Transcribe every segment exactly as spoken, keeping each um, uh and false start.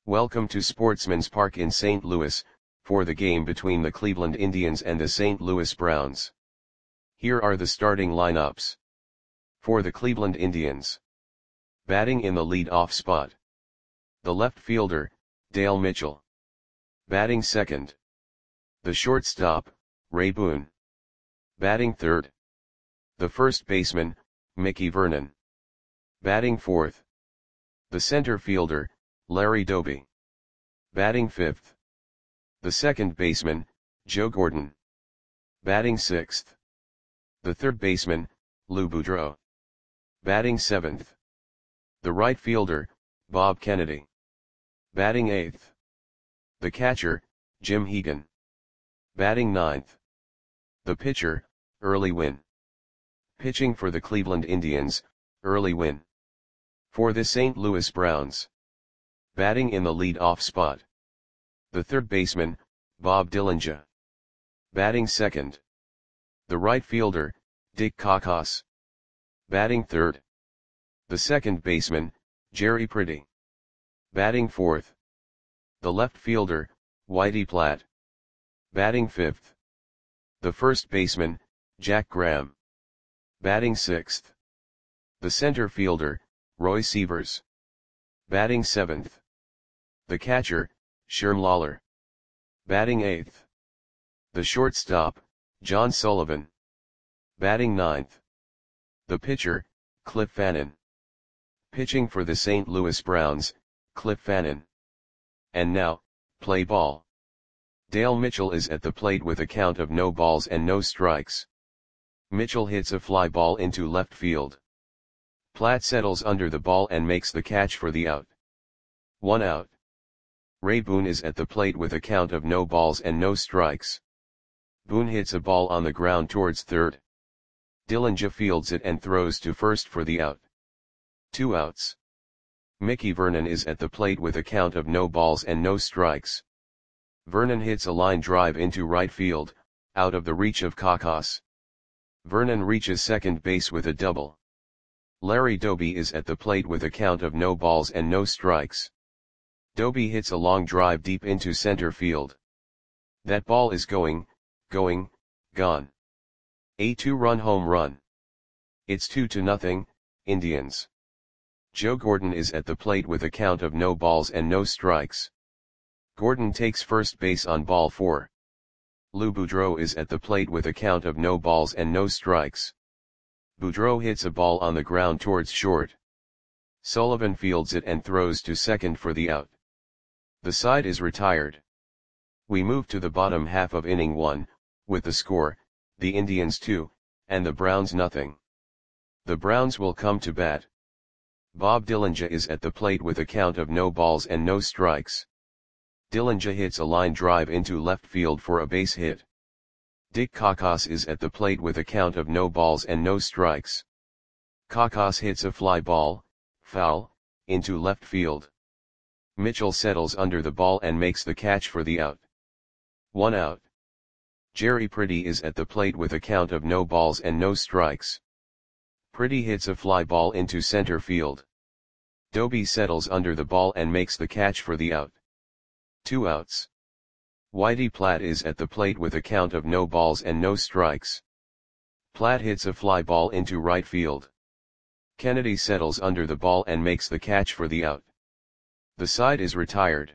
Welcome to Sportsman's Park in Saint Louis, for the game between the Cleveland Indians and the Saint Louis Browns. Here are the starting lineups. For the Cleveland Indians. Batting in the lead-off spot. The left fielder, Dale Mitchell. Batting second. The shortstop, Ray Boone. Batting third. The first baseman, Mickey Vernon. Batting fourth. The center fielder, Larry Doby. Batting fifth. The second baseman, Joe Gordon. Batting sixth. The third baseman, Lou Boudreau. Batting seventh. The right fielder, Bob Kennedy. Batting eighth. The catcher, Jim Hegan. Batting ninth. The pitcher, Early Wynn. Pitching for the Cleveland Indians, Early Wynn. For the Saint Louis Browns. Batting in the lead-off spot. The third baseman, Bob Dillinger. Batting second. The right fielder, Dick Cocos. Batting third. The second baseman, Jerry Pretty. Batting fourth. The left fielder, Whitey Platt. Batting fifth. The first baseman, Jack Graham. Batting sixth. The center fielder, Roy Sievers. Batting seventh. The catcher, Sherm Lawler. Batting eighth. The shortstop, John Sullivan. Batting ninth. The pitcher, Cliff Fannin. Pitching for the Saint Louis Browns, Cliff Fannin. And now, play ball. Dale Mitchell is at the plate with a count of no balls and no strikes. Mitchell hits a fly ball into left field. Platt settles under the ball and makes the catch for the out. One out. Ray Boone is at the plate with a count of no balls and no strikes. Boone hits a ball on the ground towards third. Dillinger fields it and throws to first for the out. Two outs. Mickey Vernon is at the plate with a count of no balls and no strikes. Vernon hits a line drive into right field, out of the reach of Cocos. Vernon reaches second base with a double. Larry Doby is at the plate with a count of no balls and no strikes. Doby hits a long drive deep into center field. That ball is going, going, gone. A two-run home run. It's two to nothing, Indians. Joe Gordon is at the plate with a count of no balls and no strikes. Gordon takes first base on ball four. Lou Boudreau is at the plate with a count of no balls and no strikes. Boudreau hits a ball on the ground towards short. Sullivan fields it and throws to second for the out. The side is retired. We move to the bottom half of inning one, with the score, the Indians two, and the Browns nothing. The Browns will come to bat. Bob Dillinger is at the plate with a count of no balls and no strikes. Dillinger hits a line drive into left field for a base hit. Dick Cocos is at the plate with a count of no balls and no strikes. Cocos hits a fly ball, foul, into left field. Mitchell settles under the ball and makes the catch for the out. One out. Jerry Pretty is at the plate with a count of no balls and no strikes. Pretty hits a fly ball into center field. Doby settles under the ball and makes the catch for the out. Two outs. Whitey Platt is at the plate with a count of no balls and no strikes. Platt hits a fly ball into right field. Kennedy settles under the ball and makes the catch for the out. The side is retired.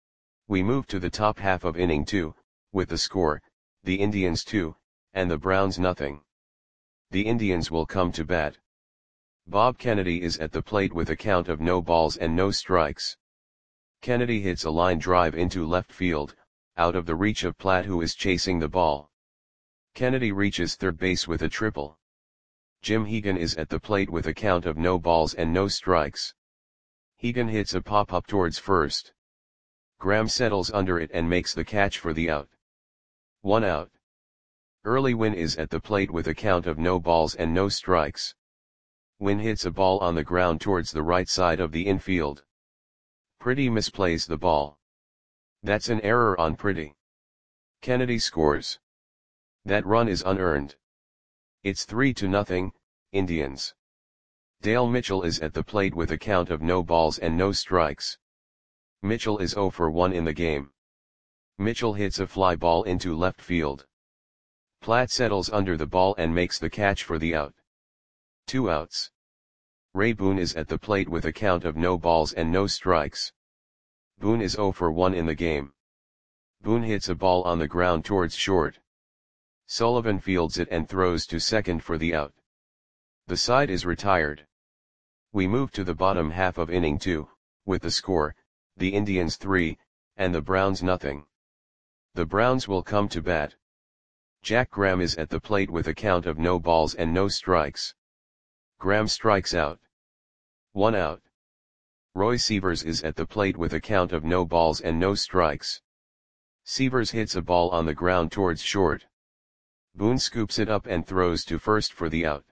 We move to the top half of inning two, with the score, the Indians two, and the Browns nothing. The Indians will come to bat. Bob Kennedy is at the plate with a count of no balls and no strikes. Kennedy hits a line drive into left field, out of the reach of Platt who is chasing the ball. Kennedy reaches third base with a triple. Jim Hegan is at the plate with a count of no balls and no strikes. Hegan hits a pop-up towards first. Graham settles under it and makes the catch for the out. One out. Early Wynn is at the plate with a count of no balls and no strikes. Wynn hits a ball on the ground towards the right side of the infield. Pretty misplays the ball. That's an error on Pretty. Kennedy scores. That run is unearned. It's three to nothing, Indians. Dale Mitchell is at the plate with a count of no balls and no strikes. Mitchell is zero for one in the game. Mitchell hits a fly ball into left field. Platt settles under the ball and makes the catch for the out. Two outs. Ray Boone is at the plate with a count of no balls and no strikes. Boone is zero for one in the game. Boone hits a ball on the ground towards short. Sullivan fields it and throws to second for the out. The side is retired. We move to the bottom half of inning two, with the score, the Indians three, and the Browns nothing. The Browns will come to bat. Jack Graham is at the plate with a count of no balls and no strikes. Graham strikes out. One out. Roy Sievers is at the plate with a count of no balls and no strikes. Sievers hits a ball on the ground towards short. Boone scoops it up and throws to first for the out.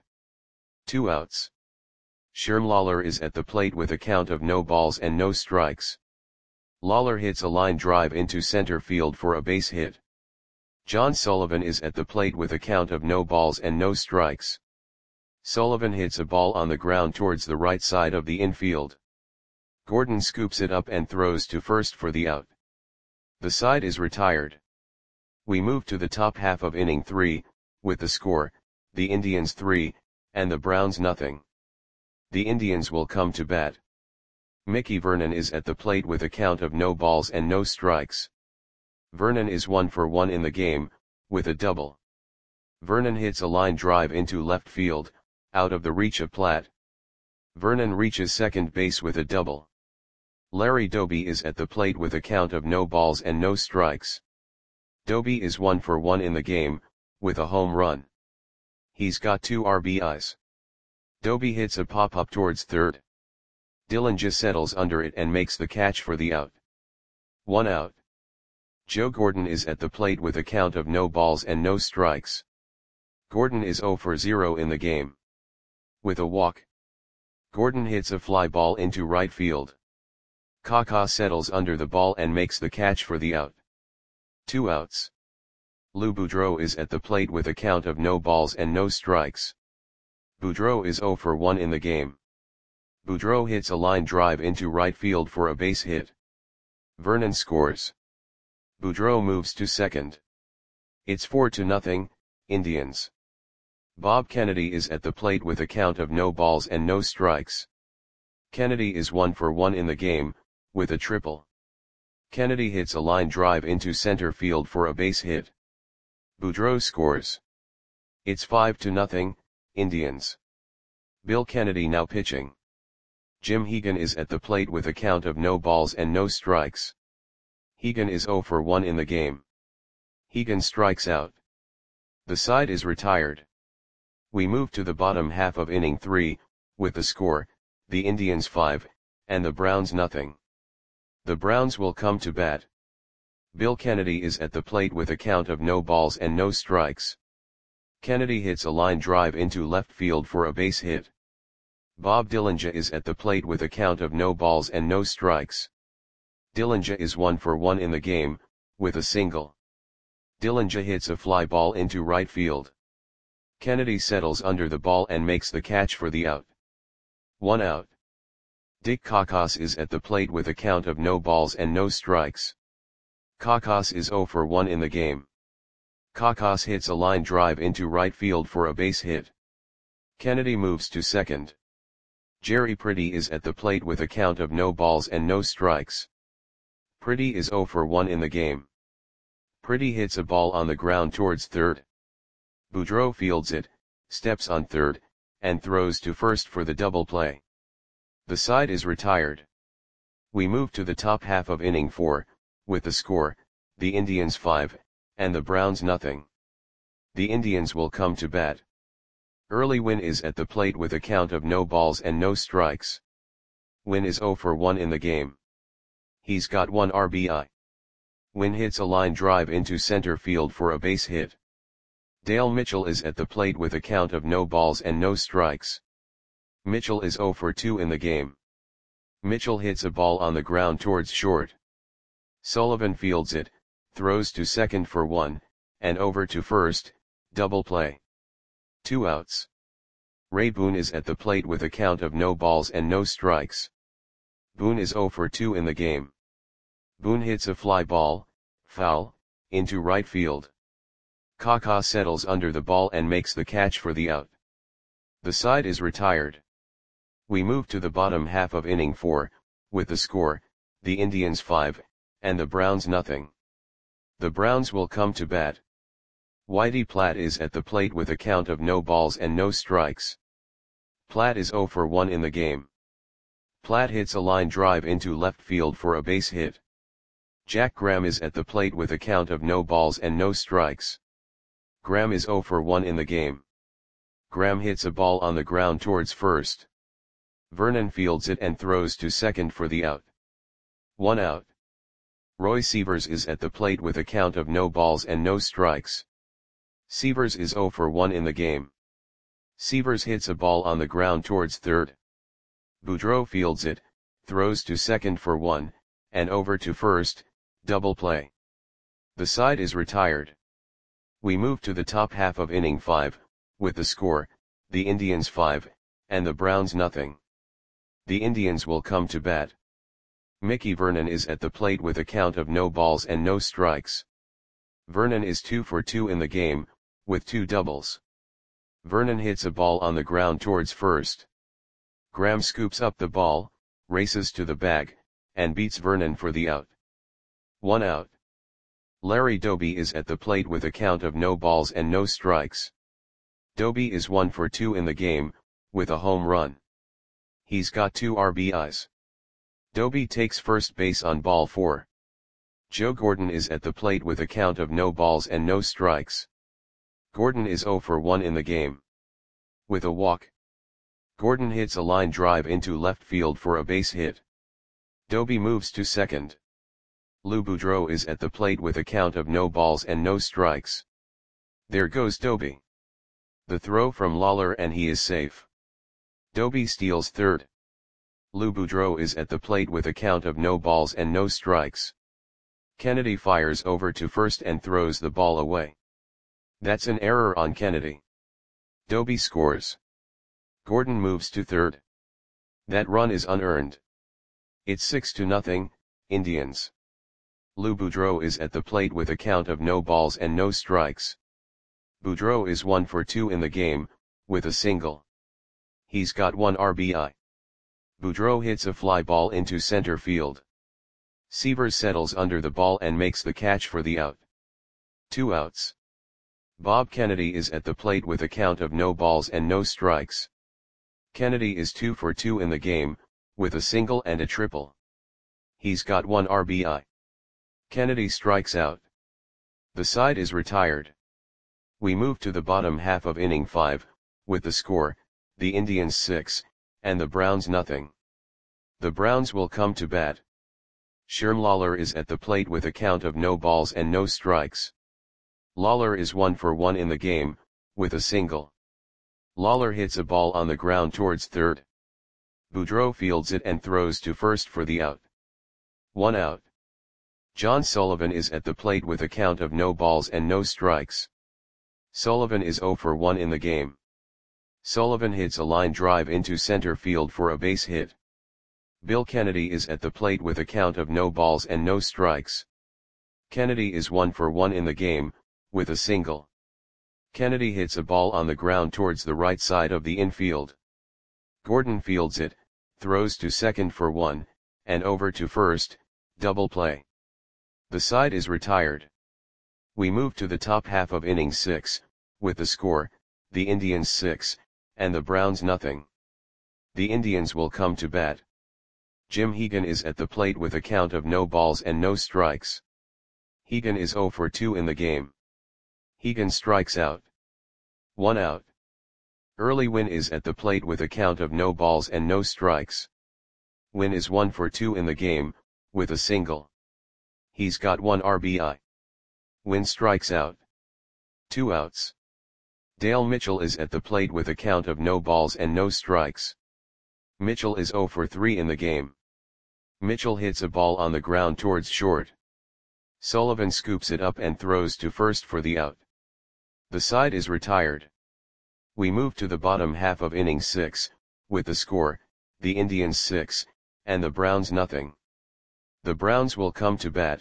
Two outs. Sherm Lawler is at the plate with a count of no balls and no strikes. Lawler hits a line drive into center field for a base hit. John Sullivan is at the plate with a count of no balls and no strikes. Sullivan hits a ball on the ground towards the right side of the infield. Gordon scoops it up and throws to first for the out. The side is retired. We move to the top half of inning three, with the score, the Indians three, and the Browns nothing. The Indians will come to bat. Mickey Vernon is at the plate with a count of no balls and no strikes. Vernon is one for one in the game, with a double. Vernon hits a line drive into left field, out of the reach of Platt. Vernon reaches second base with a double. Larry Doby is at the plate with a count of no balls and no strikes. Doby is one for one in the game, with a home run. He's got two R B Is. Doby hits a pop-up towards third. Dillinger settles under it and makes the catch for the out. One out. Joe Gordon is at the plate with a count of no balls and no strikes. Gordon is zero for zero in the game. With a walk. Gordon hits a fly ball into right field. Kaka settles under the ball and makes the catch for the out. Two outs. Lou Boudreau is at the plate with a count of no balls and no strikes. Boudreau is zero for one in the game. Boudreau hits a line drive into right field for a base hit. Vernon scores. Boudreau moves to second. It's four to nothing, Indians. Bob Kennedy is at the plate with a count of no balls and no strikes. Kennedy is one for one in the game, with a triple. Kennedy hits a line drive into center field for a base hit. Boudreau scores. It's five to nothing, Indians. Bill Kennedy now pitching. Jim Hegan is at the plate with a count of no balls and no strikes. Hegan is zero for one in the game. Hegan strikes out. The side is retired. We move to the bottom half of inning three, with the score, the Indians five, and the Browns nothing. The Browns will come to bat. Bill Kennedy is at the plate with a count of no balls and no strikes. Kennedy hits a line drive into left field for a base hit. Bob Dillinger is at the plate with a count of no balls and no strikes. Dillinger is one for one in the game, with a single. Dillinger hits a fly ball into right field. Kennedy settles under the ball and makes the catch for the out. One out. Dick Kakos is at the plate with a count of no balls and no strikes. Kakos is zero for one in the game. Kakos hits a line drive into right field for a base hit. Kennedy moves to second. Jerry Pretty is at the plate with a count of no balls and no strikes. Pretty is zero for one in the game. Pretty hits a ball on the ground towards third. Boudreau fields it, steps on third, and throws to first for the double play. The side is retired. We move to the top half of inning four, with the score, the Indians five, and the Browns nothing. The Indians will come to bat. Early Wynn is at the plate with a count of no balls and no strikes. Wynn is zero for one in the game. He's got one R B I. Wynn hits a line drive into center field for a base hit. Dale Mitchell is at the plate with a count of no balls and no strikes. Mitchell is zero for two in the game. Mitchell hits a ball on the ground towards short. Sullivan fields it, throws to second for one, and over to first, double play. Two outs. Ray Boone is at the plate with a count of no balls and no strikes. Boone is zero for two in the game. Boone hits a fly ball, foul, into right field. Kaká settles under the ball and makes the catch for the out. The side is retired. We move to the bottom half of inning four, with the score, the Indians five, and the Browns nothing. The Browns will come to bat. Whitey Platt is at the plate with a count of no balls and no strikes. Platt is zero for one in the game. Platt hits a line drive into left field for a base hit. Jack Graham is at the plate with a count of no balls and no strikes. Graham is zero for one in the game. Graham hits a ball on the ground towards first. Vernon fields it and throws to second for the out. One out. Roy Sievers is at the plate with a count of no balls and no strikes. Sievers is zero for one in the game. Sievers hits a ball on the ground towards third. Boudreau fields it, throws to second for one, and over to first, double play. The side is retired. We move to the top half of inning five, with the score, the Indians five, and the Browns nothing. The Indians will come to bat. Mickey Vernon is at the plate with a count of no balls and no strikes. Vernon is two for two in the game, with two doubles. Vernon hits a ball on the ground towards first. Graham scoops up the ball, races to the bag, and beats Vernon for the out. One out. Larry Doby is at the plate with a count of no balls and no strikes. Doby is one for two in the game, with a home run. He's got two R B Is. Doby takes first base on ball four. Joe Gordon is at the plate with a count of no balls and no strikes. Gordon is zero for one in the game. With a walk. Gordon hits a line drive into left field for a base hit. Doby moves to second. Lou Boudreau is at the plate with a count of no balls and no strikes. There goes Doby. The throw from Lawler and he is safe. Doby steals third. Lou Boudreau is at the plate with a count of no balls and no strikes. Kennedy fires over to first and throws the ball away. That's an error on Kennedy. Doby scores. Gordon moves to third. That run is unearned. It's six to nothing, Indians. Lou Boudreau is at the plate with a count of no balls and no strikes. Boudreau is one for two in the game, with a single. He's got one R B I. Boudreau hits a fly ball into center field. Sievers settles under the ball and makes the catch for the out. Two outs. Bob Kennedy is at the plate with a count of no balls and no strikes. Kennedy is two for two in the game, with a single and a triple. He's got one R B I. Kennedy strikes out. The side is retired. We move to the bottom half of inning five, with the score, the Indians six, and the Browns nothing. The Browns will come to bat. Sherm Lawler is at the plate with a count of no balls and no strikes. Lawler is one for one in the game, with a single. Lawler hits a ball on the ground towards third. Boudreau fields it and throws to first for the out. One out. John Sullivan is at the plate with a count of no balls and no strikes. Sullivan is zero for one in the game. Sullivan hits a line drive into center field for a base hit. Bill Kennedy is at the plate with a count of no balls and no strikes. Kennedy is one for one in the game, with a single. Kennedy hits a ball on the ground towards the right side of the infield. Gordon fields it, throws to second for one, and over to first, double play. The side is retired. We move to the top half of inning six, with the score, the Indians six, and the Browns nothing. The Indians will come to bat. Jim Hegan is at the plate with a count of no balls and no strikes. Hegan is zero for two in the game. Hegan strikes out. One out. Early Wynn is at the plate with a count of no balls and no strikes. Wynn is one for two in the game, with a single. He's got one R B I. Wynn strikes out. Two outs. Dale Mitchell is at the plate with a count of no balls and no strikes. Mitchell is zero for three in the game. Mitchell hits a ball on the ground towards short. Sullivan scoops it up and throws to first for the out. The side is retired. We move to the bottom half of inning six, with the score, the Indians six, and the Browns nothing. The Browns will come to bat.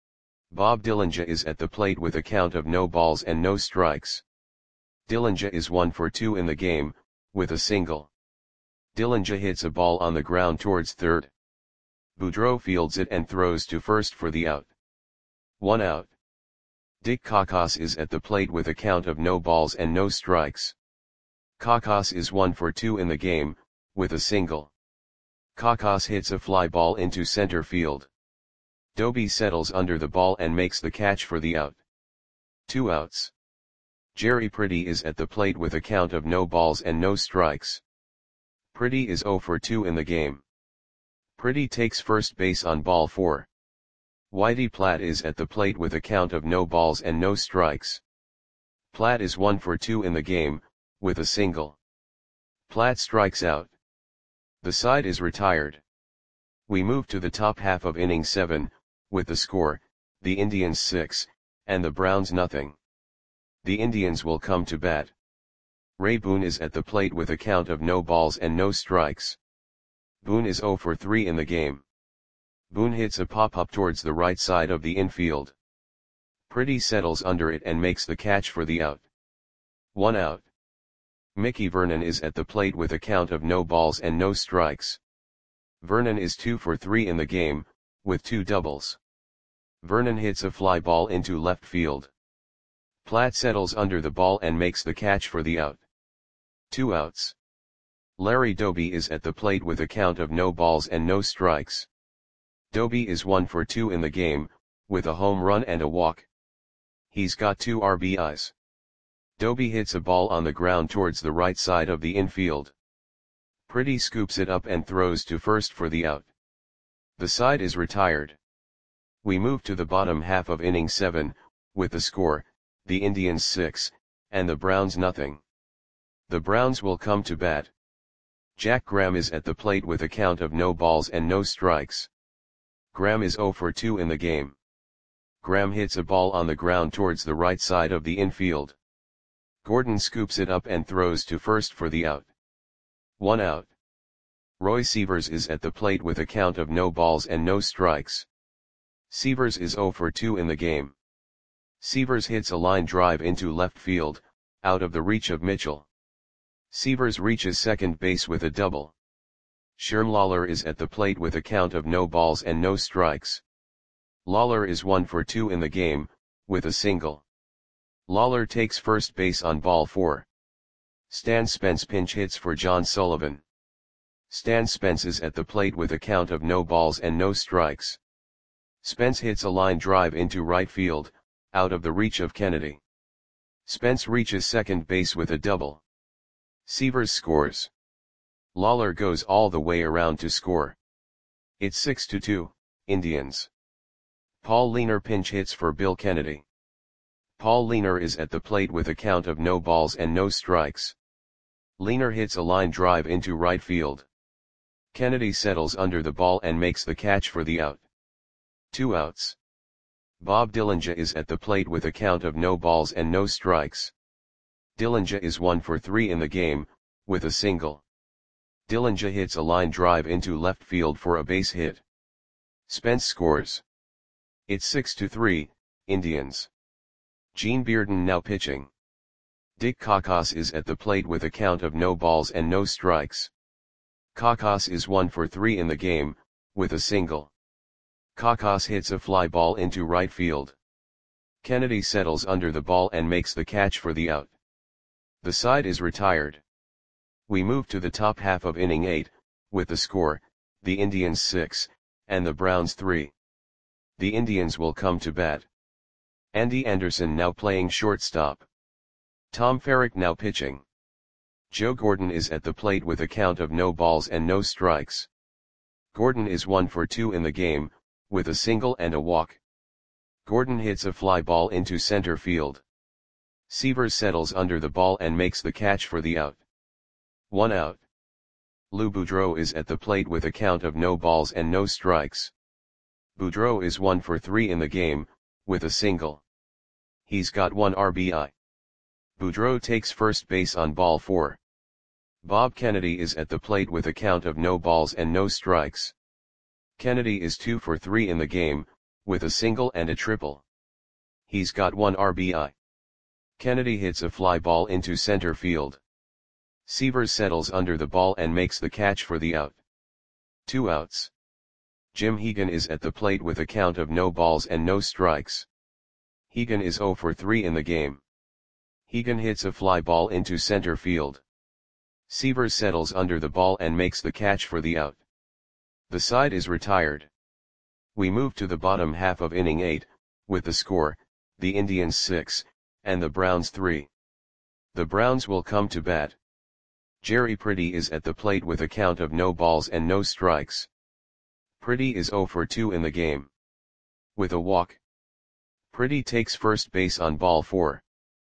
Bob Dillinger is at the plate with a count of no balls and no strikes. Dillinger is one for two in the game, with a single. Dillinger hits a ball on the ground towards third. Boudreau fields it and throws to first for the out. One out. Dick Cocos is at the plate with a count of no balls and no strikes. Cocos is one for two in the game, with a single. Cocos hits a fly ball into center field. Doby settles under the ball and makes the catch for the out. Two outs. Jerry Pretty is at the plate with a count of no balls and no strikes. Pretty is zero for two in the game. Pretty takes first base on ball four. Whitey Platt is at the plate with a count of no balls and no strikes. Platt is one for two in the game, with a single. Platt strikes out. The side is retired. We move to the top half of inning seven, with the score, the Indians six, and the Browns nothing. The Indians will come to bat. Ray Boone is at the plate with a count of no balls and no strikes. Boone is zero for three in the game. Boone hits a pop-up towards the right side of the infield. Pretty settles under it and makes the catch for the out. One out. Mickey Vernon is at the plate with a count of no balls and no strikes. Vernon is two for three in the game, with two doubles. Vernon hits a fly ball into left field. Platt settles under the ball and makes the catch for the out. Two outs. Larry Doby is at the plate with a count of no balls and no strikes. Doby is one for two in the game, with a home run and a walk. He's got two R B Is. Doby hits a ball on the ground towards the right side of the infield. Pretty scoops it up and throws to first for the out. The side is retired. We move to the bottom half of inning seven, with the score, the Indians six, and the Browns nothing. The Browns will come to bat. Jack Graham is at the plate with a count of no balls and no strikes. Graham is zero for two in the game. Graham hits a ball on the ground towards the right side of the infield. Gordon scoops it up and throws to first for the out. One out. Roy Sievers is at the plate with a count of no balls and no strikes. Sievers is zero for two in the game. Sievers hits a line drive into left field, out of the reach of Mitchell. Sievers reaches second base with a double. Sherm Lawler is at the plate with a count of no balls and no strikes. Lawler is one for two in the game, with a single. Lawler takes first base on ball four. Stan Spence pinch hits for John Sullivan. Stan Spence is at the plate with a count of no balls and no strikes. Spence hits a line drive into right field, out of the reach of Kennedy. Spence reaches second base with a double. Sievers scores. Lawler goes all the way around to score. It's six to two, Indians. Paul Leaner pinch hits for Bill Kennedy. Paul Leaner is at the plate with a count of no balls and no strikes. Leaner hits a line drive into right field. Kennedy settles under the ball and makes the catch for the out. Two outs. Bob Dillinger is at the plate with a count of no balls and no strikes. Dillinger is one for three in the game, with a single. Dillinger hits a line drive into left field for a base hit. Spence scores. It's six to three, Indians. Gene Bearden now pitching. Dick Cocos is at the plate with a count of no balls and no strikes. Cocos is one for three in the game, with a single. Cocos hits a fly ball into right field. Kennedy settles under the ball and makes the catch for the out. The side is retired. We move to the top half of inning eight, with the score, the Indians six, and the Browns three. The Indians will come to bat. Andy Anderson now playing shortstop. Tom Ferrick now pitching. Joe Gordon is at the plate with a count of no balls and no strikes. Gordon is one for two in the game, with a single and a walk. Gordon hits a fly ball into center field. Sievers settles under the ball and makes the catch for the out. One out. Lou Boudreau is at the plate with a count of no balls and no strikes. Boudreau is one for three in the game, with a single. He's got one R B I. Boudreau takes first base on ball four. Bob Kennedy is at the plate with a count of no balls and no strikes. Kennedy is two for three in the game, with a single and a triple. He's got one R B I. Kennedy hits a fly ball into center field. Sievers settles under the ball and makes the catch for the out. Two outs. Jim Hegan is at the plate with a count of no balls and no strikes. Hegan is zero for three in the game. Hegan hits a fly ball into center field. Sievers settles under the ball and makes the catch for the out. The side is retired. We move to the bottom half of inning eight, with the score, the Indians six, and the Browns three. The Browns will come to bat. Jerry Pretty is at the plate with a count of no balls and no strikes. Pretty is zero for two in the game. With a walk. Pretty takes first base on ball four.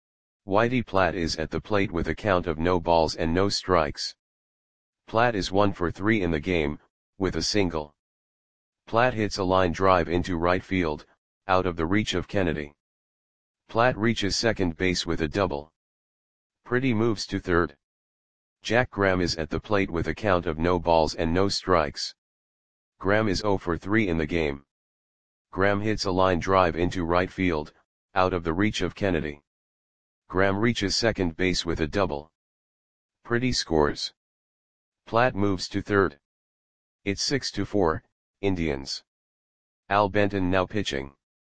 Whitey Platt is at the plate with a count of no balls and no strikes. Platt is one for three in the game, with a single. Platt hits a line drive into right field, out of the reach of Kennedy. Platt reaches second base with a double. Pretty moves to third. Jack Graham is at the plate with a count of no balls and no strikes. Graham is zero for three in the game. Graham hits a line drive into right field, out of the reach of Kennedy. Graham reaches second base with a double. Pretty scores. Platt moves to third. It's six to four, Indians. Al Benton now pitching.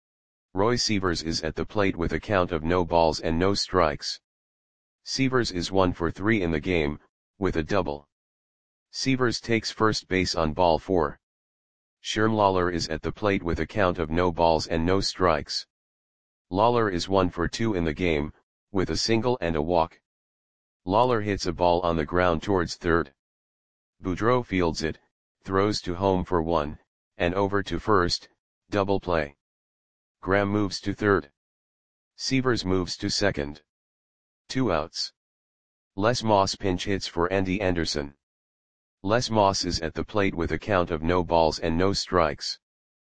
Roy Sievers is at the plate with a count of no balls and no strikes. Sievers is one for three in the game, with a double. Sievers takes first base on ball four. Sherm Lawler is at the plate with a count of no balls and no strikes. Lawler is one for two in the game, with a single and a walk. Lawler hits a ball on the ground towards third. Boudreau fields it, throws to home for one, and over to first, double play. Graham moves to third. Sievers moves to second. Two outs. Les Moss pinch hits for Andy Anderson. Les Moss is at the plate with a count of no balls and no strikes.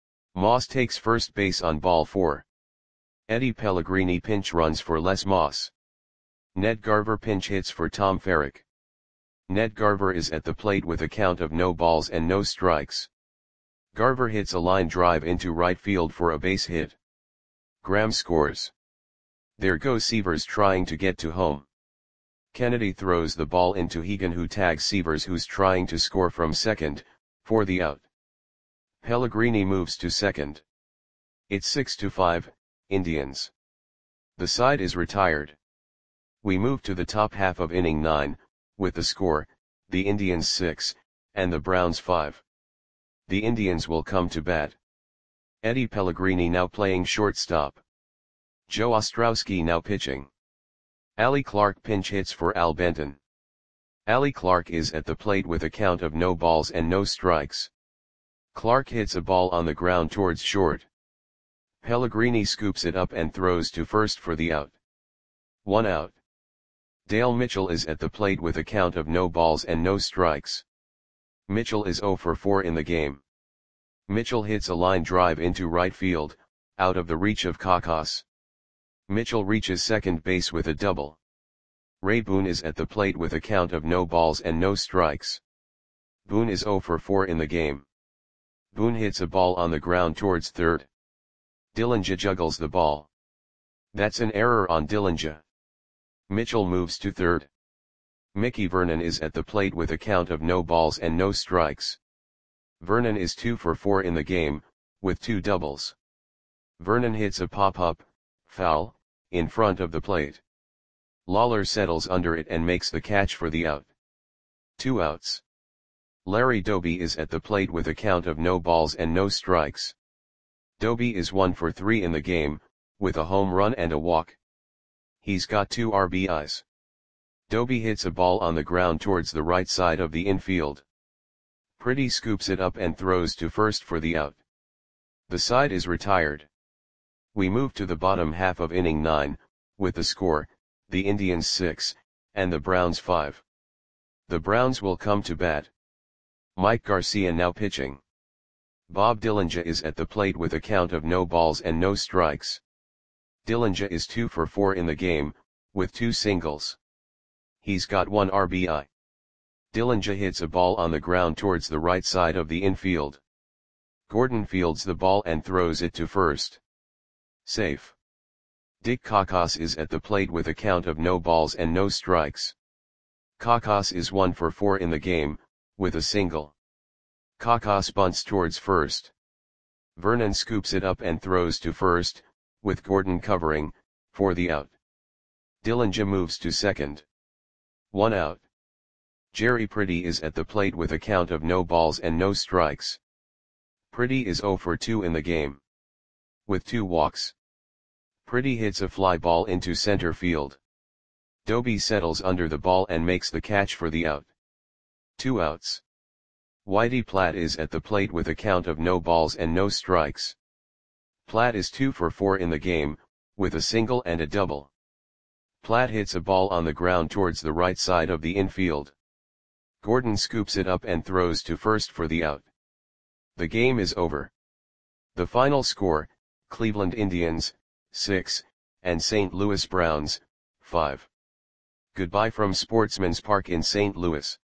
Moss takes first base on ball four. Eddie Pellegrini pinch runs for Les Moss. Ned Garver pinch hits for Tom Ferrick. Ned Garver is at the plate with a count of no balls and no strikes. Garver hits a line drive into right field for a base hit. Graham scores. There goes Sievers trying to get to home. Kennedy throws the ball into Hegan, who tags Sievers, who's trying to score from second, for the out. Pellegrini moves to second. It's six to five, Indians. The side is retired. We move to the top half of inning nine, with the score, the Indians six, and the Browns five. The Indians will come to bat. Eddie Pellegrini now playing shortstop. Joe Ostrowski now pitching. Allie Clark pinch hits for Al Benton. Allie Clark is at the plate with a count of no balls and no strikes. Clark hits a ball on the ground towards short. Pellegrini scoops it up and throws to first for the out. One out. Dale Mitchell is at the plate with a count of no balls and no strikes. Mitchell is zero for four in the game. Mitchell hits a line drive into right field, out of the reach of Kakas. Mitchell reaches second base with a double. Ray Boone is at the plate with a count of no balls and no strikes. Boone is zero for four in the game. Boone hits a ball on the ground towards third. Dillinja juggles the ball. That's an error on Dillinja. Mitchell moves to third. Mickey Vernon is at the plate with a count of no balls and no strikes. Vernon is two for four in the game, with two doubles. Vernon hits a pop-up, foul, in front of the plate. Lawler settles under it and makes the catch for the out. Two outs. Larry Doby is at the plate with a count of no balls and no strikes. Doby is one for three in the game, with a home run and a walk. He's got two R B Is. Doby hits a ball on the ground towards the right side of the infield. Pretty scoops it up and throws to first for the out. The side is retired. We move to the bottom half of inning nine, with the score, the Indians six, and the Browns five. The Browns will come to bat. Mike Garcia now pitching. Bob Dillinja is at the plate with a count of no balls and no strikes. Dillinja is two for four in the game, with two singles. He's got one R B I. Dillinja hits a ball on the ground towards the right side of the infield. Gordon fields the ball and throws it to first. Safe. Dick Kakas is at the plate with a count of no balls and no strikes. Kakas is one for four in the game, with a single. Kakas bunts towards first. Vernon scoops it up and throws to first, with Gordon covering, for the out. Dillinja moves to second. One out. Jerry Pretty is at the plate with a count of no balls and no strikes. Pretty is zero for two in the game. With two walks. Pretty hits a fly ball into center field. Doby settles under the ball and makes the catch for the out. Two outs. Whitey Platt is at the plate with a count of no balls and no strikes. Platt is two for four in the game, with a single and a double. Platt hits a ball on the ground towards the right side of the infield. Gordon scoops it up and throws to first for the out. The game is over. The final score, Cleveland Indians, six, and Saint Louis Browns, five. Goodbye from Sportsman's Park in Saint Louis.